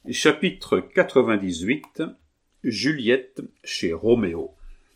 Chapitre 98. Juliette chez Roméo.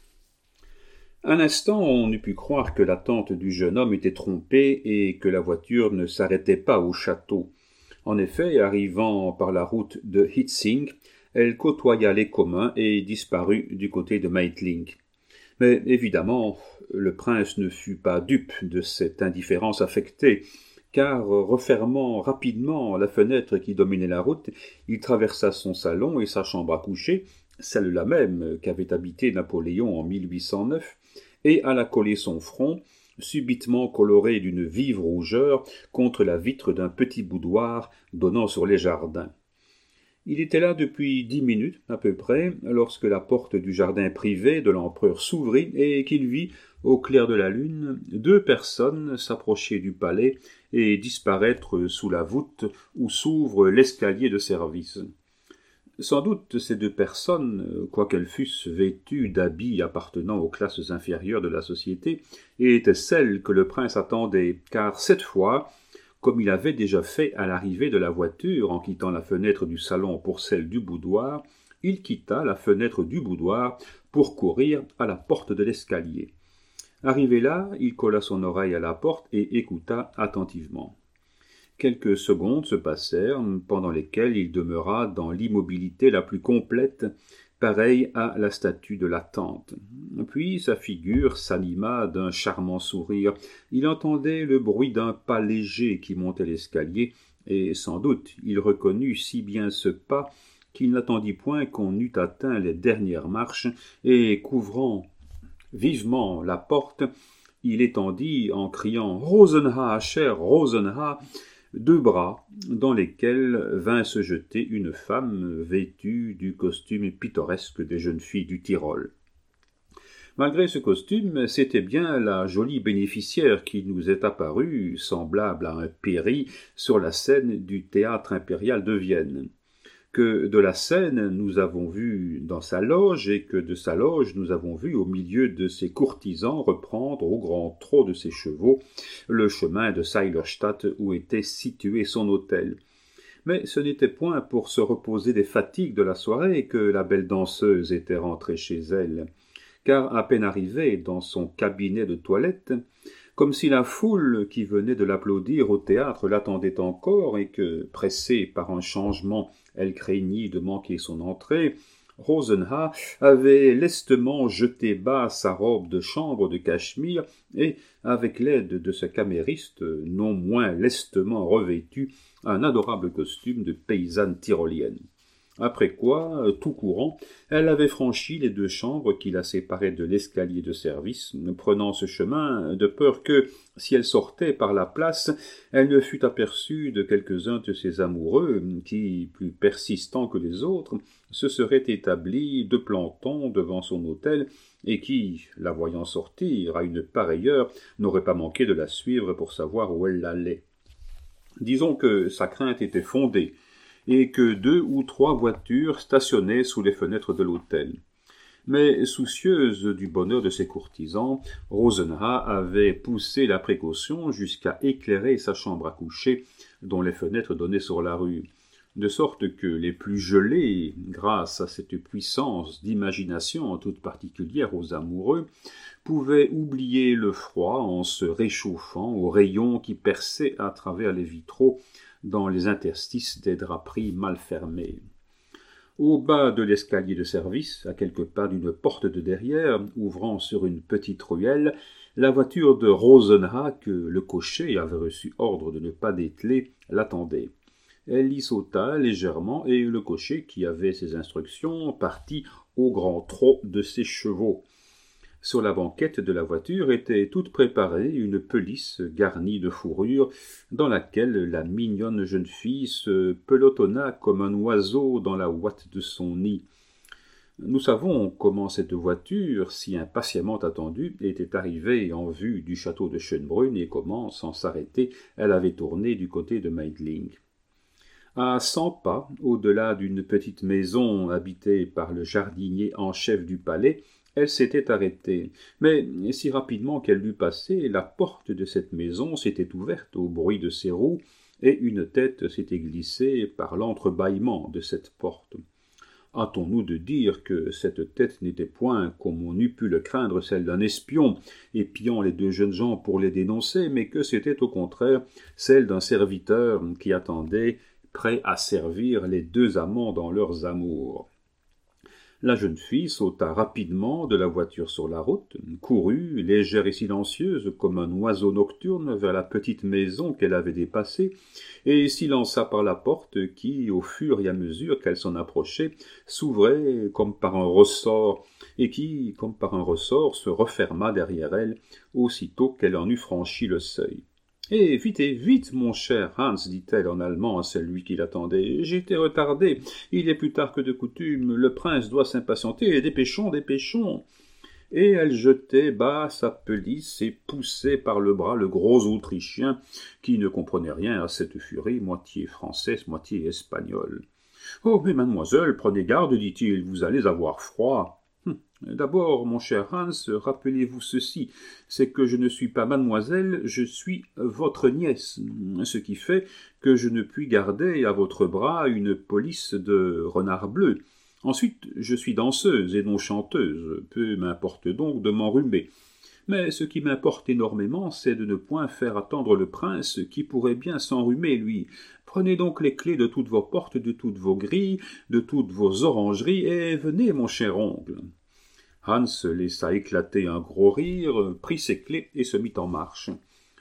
Un instant, on eût pu croire que la tante du jeune homme était trompée et que la voiture ne s'arrêtait pas au château. En effet, arrivant par la route de Hietzing, elle côtoya les communs et disparut du côté de Meidling. Mais évidemment, le prince ne fut pas dupe de cette indifférence affectée, car refermant rapidement la fenêtre qui dominait la route, il traversa son salon et sa chambre à coucher, celle-là même qu'avait habité Napoléon en 1809, et alla coller son front, subitement coloré d'une vive rougeur, contre la vitre d'un petit boudoir donnant sur les jardins. Il était là depuis 10 minutes à peu près, lorsque la porte du jardin privé de l'empereur s'ouvrit et qu'il vit, au clair de la lune, 2 personnes s'approcher du palais et disparaître sous la voûte où s'ouvre l'escalier de service. Sans doute ces 2 personnes, quoiqu'elles fussent vêtues d'habits appartenant aux classes inférieures de la société, étaient celles que le prince attendait, car cette fois, comme il avait déjà fait à l'arrivée de la voiture en quittant la fenêtre du salon pour celle du boudoir, il quitta la fenêtre du boudoir pour courir à la porte de l'escalier. Arrivé là, il colla son oreille à la porte et écouta attentivement. Quelques secondes se passèrent, pendant lesquelles il demeura dans l'immobilité la plus complète, pareil à la statue de la tante. Puis sa figure s'anima d'un charmant sourire. Il entendait le bruit d'un pas léger qui montait l'escalier, et sans doute il reconnut si bien ce pas qu'il n'attendit point qu'on eût atteint les dernières marches, et couvrant vivement la porte, il étendit en criant « Rosenha, cher Rosenha !» 2 bras dans lesquels vint se jeter une femme vêtue du costume pittoresque des jeunes filles du Tyrol. Malgré ce costume, c'était bien la jolie bénéficiaire qui nous est apparue, semblable à un péri, sur la scène du théâtre impérial de Vienne. Que de la scène nous avons vu dans sa loge, et que de sa loge nous avons vu au milieu de ses courtisans reprendre au grand trot de ses chevaux le chemin de Seilerstadt où était situé son hôtel. Mais ce n'était point pour se reposer des fatigues de la soirée que la belle danseuse était rentrée chez elle, car à peine arrivée dans son cabinet de toilette, comme si la foule qui venait de l'applaudir au théâtre l'attendait encore et que, pressée par un changement, elle craignit de manquer son entrée, Rosenha avait lestement jeté bas sa robe de chambre de cachemire et, avec l'aide de sa camériste, non moins lestement revêtu un adorable costume de paysanne tyrolienne. Après quoi, tout courant, elle avait franchi les 2 chambres qui la séparaient de l'escalier de service, prenant ce chemin de peur que, si elle sortait par la place, elle ne fût aperçue de quelques-uns de ses amoureux qui, plus persistants que les autres, se seraient établis de planton devant son hôtel et qui, la voyant sortir à une pareille heure, n'auraient pas manqué de la suivre pour savoir où elle allait. Disons que sa crainte était fondée, et que 2 ou 3 voitures stationnaient sous les fenêtres de l'hôtel. Mais soucieuse du bonheur de ses courtisans, Rosenha avait poussé la précaution jusqu'à éclairer sa chambre à coucher, dont les fenêtres donnaient sur la rue, de sorte que les plus gelés, grâce à cette puissance d'imagination toute particulière aux amoureux, pouvaient oublier le froid en se réchauffant aux rayons qui perçaient à travers les vitraux dans les interstices des draperies mal fermées. Au bas de l'escalier de service, à quelques pas d'une porte de derrière, ouvrant sur une petite ruelle, la voiture de Rosenha, que le cocher avait reçu ordre de ne pas dételer, l'attendait. Elle y sauta légèrement, et le cocher, qui avait ses instructions, partit au grand trot de ses chevaux. Sur la banquette de la voiture était toute préparée une pelisse garnie de fourrure, dans laquelle la mignonne jeune fille se pelotonna comme un oiseau dans la ouate de son nid. Nous savons comment cette voiture, si impatiemment attendue, était arrivée en vue du château de Schönbrunn et comment, sans s'arrêter, elle avait tourné du côté de Meidling. À 100 pas, au-delà d'une petite maison habitée par le jardinier en chef du palais, elle s'était arrêtée, mais si rapidement qu'elle l'eût passé, la porte de cette maison s'était ouverte au bruit de ses roues, et une tête s'était glissée par l'entrebâillement de cette porte. Hâtons-nous de dire que cette tête n'était point, comme on eût pu le craindre, celle d'un espion, épiant les deux jeunes gens pour les dénoncer, mais que c'était au contraire celle d'un serviteur qui attendait, prêt à servir les deux amants dans leurs amours. La jeune fille sauta rapidement de la voiture sur la route, courut, légère et silencieuse comme un oiseau nocturne, vers la petite maison qu'elle avait dépassée, et s'y lança par la porte qui, au fur et à mesure qu'elle s'en approchait, s'ouvrait comme par un ressort, et qui, comme par un ressort, se referma derrière elle, aussitôt qu'elle en eut franchi le seuil. « vite, mon cher Hans, dit-elle en allemand à celui qui l'attendait. J'ai été retardée. Il est plus tard que de coutume. Le prince doit s'impatienter. Dépêchons. Et elle jetait bas sa pelisse et poussait par le bras le gros Autrichien, qui ne comprenait rien à cette furie, moitié française, moitié espagnole. « Oh, mais mademoiselle, prenez garde, dit-il, vous allez avoir froid. » D'abord, mon cher Hans, rappelez-vous ceci, c'est que je ne suis pas mademoiselle, je suis votre nièce, ce qui fait que je ne puis garder à votre bras une police de renard bleu. Ensuite, je suis danseuse et non chanteuse, peu m'importe donc de m'enrhumer. Mais ce qui m'importe énormément, c'est de ne point faire attendre le prince, qui pourrait bien s'enrhumer, lui. Prenez donc les clés de toutes vos portes, de toutes vos grilles, de toutes vos orangeries, et venez, mon cher oncle. Hans laissa éclater un gros rire, prit ses clés et se mit en marche.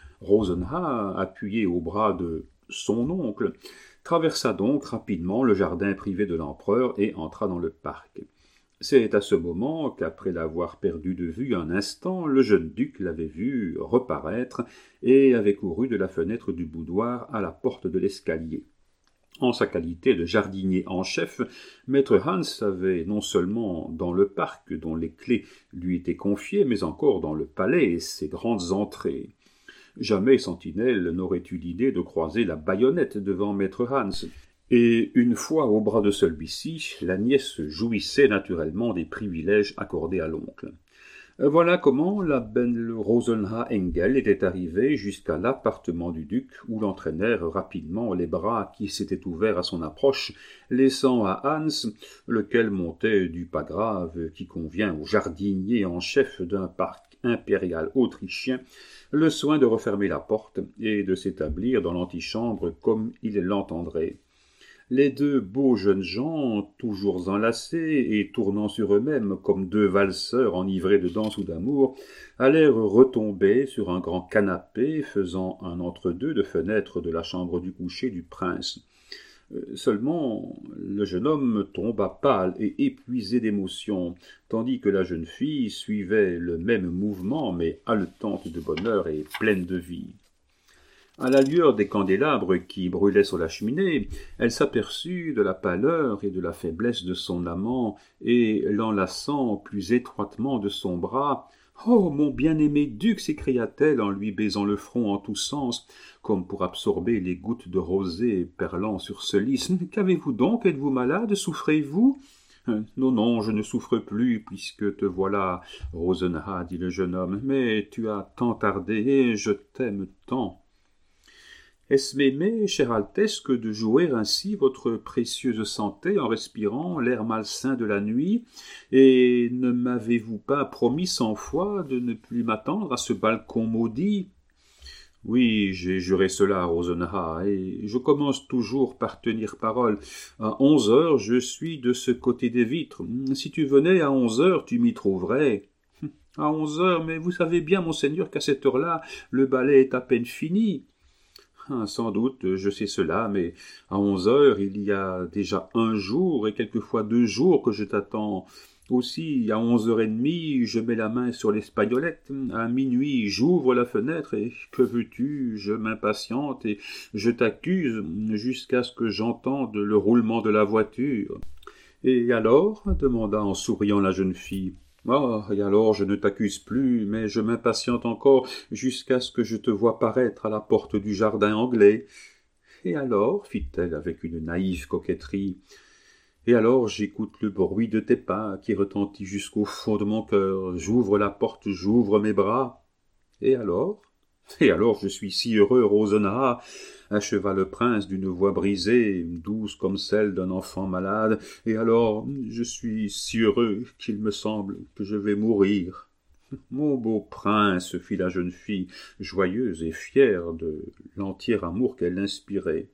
Rosenha, appuyé au bras de son oncle, traversa donc rapidement le jardin privé de l'empereur et entra dans le parc. C'est à ce moment qu'après l'avoir perdu de vue un instant, le jeune duc l'avait vu reparaître et avait couru de la fenêtre du boudoir à la porte de l'escalier. En sa qualité de jardinier en chef, maître Hans avait non seulement dans le parc dont les clés lui étaient confiées, mais encore dans le palais et ses grandes entrées. Jamais sentinelle n'aurait eu l'idée de croiser la baïonnette devant maître Hans. Et une fois au bras de celui-ci, la nièce jouissait naturellement des privilèges accordés à l'oncle. Voilà comment la belle Rosenha Engel était arrivée jusqu'à l'appartement du duc, où l'entraînèrent rapidement les bras qui s'étaient ouverts à son approche, laissant à Hans, lequel montait du pas grave qui convient au jardinier en chef d'un parc impérial autrichien, le soin de refermer la porte et de s'établir dans l'antichambre comme il l'entendrait. Les deux beaux jeunes gens, toujours enlacés et tournant sur eux-mêmes comme deux valseurs enivrés de danse ou d'amour, allèrent retomber sur un grand canapé faisant un entre-deux de fenêtre de la chambre du coucher du prince. Seulement, le jeune homme tomba pâle et épuisé d'émotion, tandis que la jeune fille suivait le même mouvement, mais haletante de bonheur et pleine de vie. À la lueur des candélabres qui brûlaient sur la cheminée, elle s'aperçut de la pâleur et de la faiblesse de son amant, et l'enlaçant plus étroitement de son bras, « Oh, mon bien-aimé duc !» s'écria-t-elle en lui baisant le front en tous sens, comme pour absorber les gouttes de rosée perlant sur ce lys. « Qu'avez-vous donc? Êtes-vous malade? Souffrez-vous ?»« Non, je ne souffre plus, puisque te voilà, Rosenha, dit le jeune homme, mais tu as tant tardé, et je t'aime tant. » Est-ce m'aimer, chère Altesse, que de jouer ainsi votre précieuse santé en respirant l'air malsain de la nuit, et ne m'avez-vous pas promis 100 fois de ne plus m'attendre à ce balcon maudit? Oui, j'ai juré cela, Rosenha, et je commence toujours par tenir parole. À 11 heures, je suis de ce côté des vitres. Si tu venais à 11 heures, tu m'y trouverais. À 11 heures, mais vous savez bien, monseigneur, qu'à cette heure-là, le ballet est à peine fini. Sans doute, je sais cela, mais à 11 heures, il y a déjà 1 jour et quelquefois 2 jours que je t'attends. Aussi, à 11h30, je mets la main sur l'espagnolette. À minuit, j'ouvre la fenêtre et que veux-tu, je m'impatiente et je t'accuse jusqu'à ce que j'entende le roulement de la voiture. Et alors? Demanda en souriant la jeune fille. Ah, et alors je ne t'accuse plus, mais je m'impatiente encore jusqu'à ce que je te voie paraître à la porte du jardin anglais. Et alors, fit-elle avec une naïve coquetterie, et alors j'écoute le bruit de tes pas qui retentit jusqu'au fond de mon cœur, j'ouvre la porte, j'ouvre mes bras. Et alors je suis si heureux, Rosenha. acheva le prince d'une voix brisée, douce comme celle d'un enfant malade. Et alors, je suis si heureux qu'il me semble que je vais mourir. Mon beau prince, fit la jeune fille, joyeuse et fière de l'entier amour qu'elle inspirait.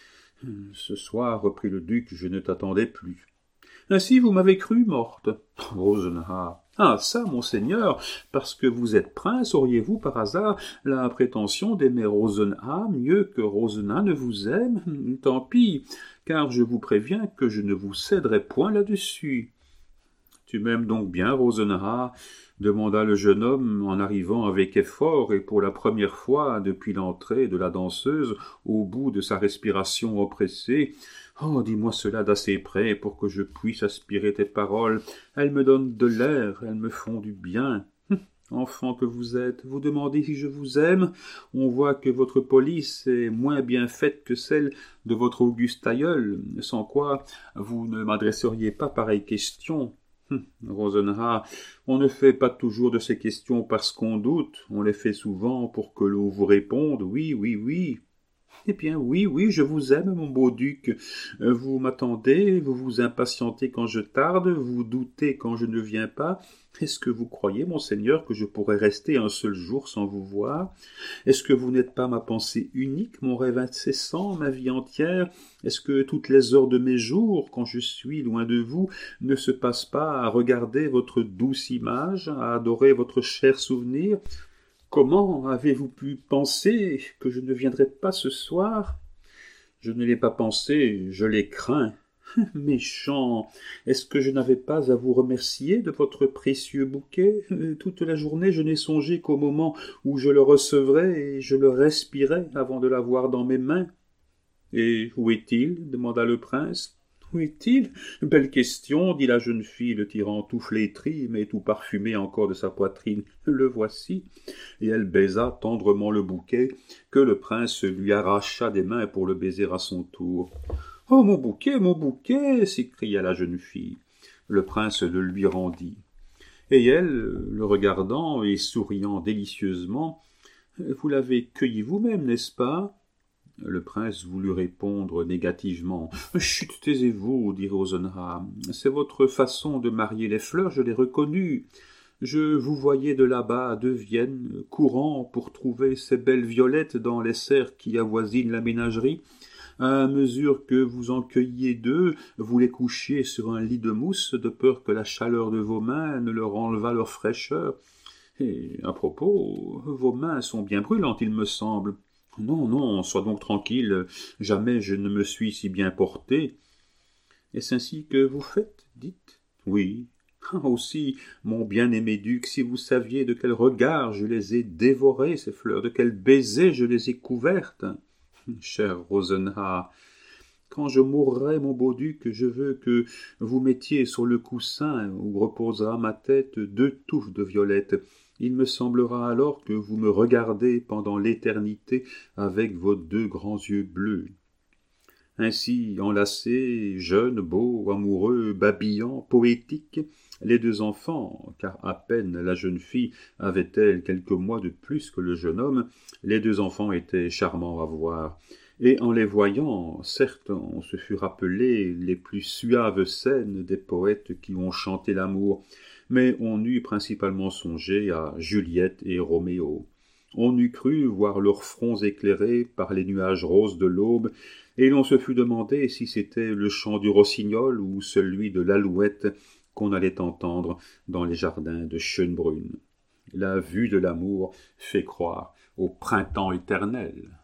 Ce soir, reprit le duc, je ne t'attendais plus. Ainsi vous m'avez cru morte. Rosenha. Ah, ça, monseigneur, parce que vous êtes prince, auriez-vous par hasard la prétention d'aimer Rosenha mieux que Rosenha ne vous aime? Tant pis, car je vous préviens que je ne vous céderai point là-dessus. Tu m'aimes donc bien, Rosenha? Demanda le jeune homme en arrivant avec effort et pour la première fois depuis l'entrée de la danseuse au bout de sa respiration oppressée. Oh, dis-moi cela d'assez près pour que je puisse aspirer tes paroles. Elles me donnent de l'air, elles me font du bien. Enfant que vous êtes, vous demandez si je vous aime. On voit que votre police est moins bien faite que celle de votre auguste aïeul, sans quoi vous ne m'adresseriez pas pareille question. Rosenha, on ne fait pas toujours de ces questions parce qu'on doute, on les fait souvent pour que l'on vous réponde oui, oui, oui. Eh bien, oui, oui, je vous aime, mon beau duc. Vous m'attendez, vous vous impatientez quand je tarde, vous doutez quand je ne viens pas. Est-ce que vous croyez, monseigneur, que je pourrais rester un seul jour sans vous voir? Est-ce que vous n'êtes pas ma pensée unique, mon rêve incessant, ma vie entière? Est-ce que toutes les heures de mes jours, quand je suis loin de vous, ne se passent pas à regarder votre douce image, à adorer votre cher souvenir? Comment avez-vous pu penser que je ne viendrais pas ce soir? Je ne l'ai pas pensé, je l'ai craint. Méchant, est-ce que je n'avais pas à vous remercier de votre précieux bouquet? Toute la journée, je n'ai songé qu'au moment où je le recevrais et je le respirais avant de l'avoir dans mes mains. Et où est-il? Demanda le prince. Où est-il? Belle question, dit la jeune fille, le tirant tout flétri, mais tout parfumé encore de sa poitrine. Le voici. Et elle baisa tendrement le bouquet, que le prince lui arracha des mains pour le baiser à son tour. Oh, mon bouquet, s'écria la jeune fille. Le prince le lui rendit. Et elle, le regardant et souriant délicieusement, vous l'avez cueilli vous-même, n'est-ce pas? Le prince voulut répondre négativement. « Chut, taisez-vous, dit Rosenha. C'est votre façon de marier les fleurs, je l'ai reconnue. Je vous voyais de là-bas, de Vienne, courant pour trouver ces belles violettes dans les serres qui avoisinent la ménagerie. À mesure que vous en cueilliez deux, vous les couchiez sur un lit de mousse, de peur que la chaleur de vos mains ne leur enlevât leur fraîcheur. Et à propos, vos mains sont bien brûlantes, il me semble. » Non, non, sois donc tranquille, jamais je ne me suis si bien porté. Est-ce ainsi que vous faites, dites? Oui. Ah, aussi, mon bien-aimé duc, si vous saviez de quel regard je les ai dévorées, ces fleurs, de quel baiser je les ai couvertes. Cher Rosenha, quand je mourrai, mon beau duc, je veux que vous mettiez sur le coussin où reposera ma tête 2 touffes de violettes. Il me semblera alors que vous me regardez pendant l'éternité avec vos 2 grands yeux bleus. Ainsi, enlacés, jeunes, beaux, amoureux, babillants, poétiques, les 2 enfants, car à peine la jeune fille avait-elle quelques mois de plus que le jeune homme, les 2 enfants étaient charmants à voir. Et en les voyant, certes, on se fut rappelé les plus suaves scènes des poètes qui ont chanté l'amour, mais on eût principalement songé à Juliette et Roméo. On eût cru voir leurs fronts éclairés par les nuages roses de l'aube, et l'on se fut demandé si c'était le chant du rossignol ou celui de l'alouette qu'on allait entendre dans les jardins de Schönbrunn. La vue de l'amour fait croire au printemps éternel.